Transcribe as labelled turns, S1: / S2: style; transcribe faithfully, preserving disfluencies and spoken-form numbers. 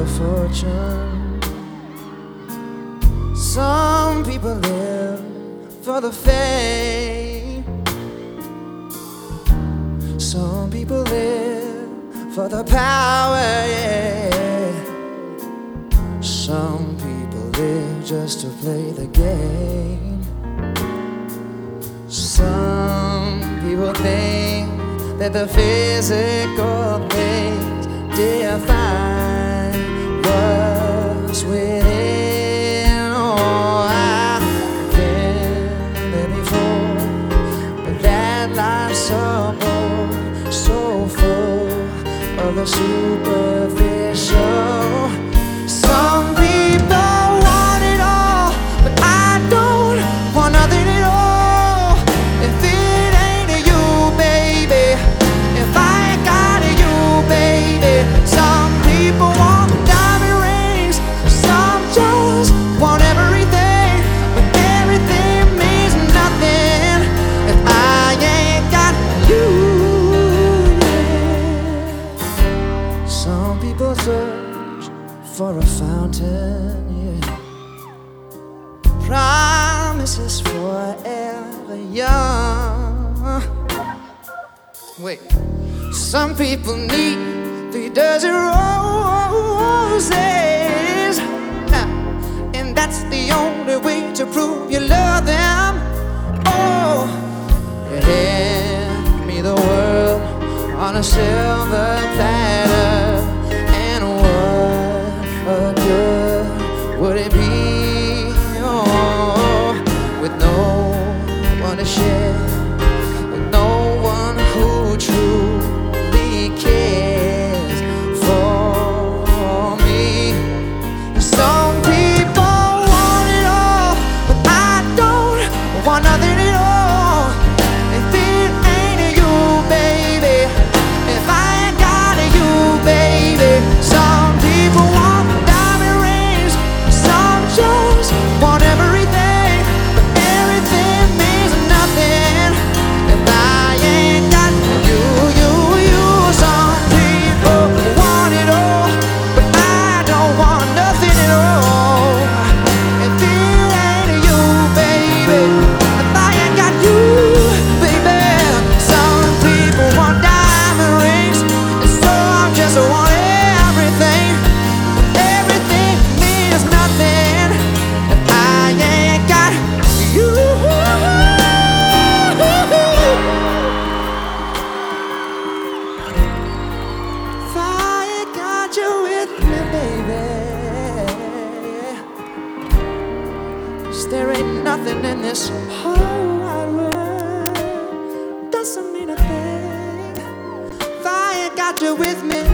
S1: fortune. Some people live for the fame. Some people live for the power, yeah. Some people live just to play the game. Some people think that the physical things define what's within. Oh, I've been there before, but that life's so bold, so full of the superficial. Some people want it all, but I don't want nothing at all. If it ain't you, baby, if I ain't got you, baby. Some people want diamond rings, some just want everything, but everything means nothing if I ain't got you. Some people search for a fountain, yeah. Promises forever young. Wait, some people need three dozen roses, and that's the only way to prove you love them. Oh, hand me the world on a silver platter, and what good would it be, oh, with no one to share, with no one who truly cares for me. Some people want it all, but I don't want nothing at all. If it ain't you, baby, if I ain't got you, baby. Some people want diamond rings, some just want everything, but everything means nothing if I ain't got you, you, you. Some people want it all, but I don't want nothing at all. If it ain't you, baby, if I ain't got you, baby. Some people want diamond rings, and so I just want everything. Everything means nothing if I ain't got you. If I ain't got you with me, baby, 'cause there ain't nothing in this whole wide world doesn't mean a thing if I ain't got you with me.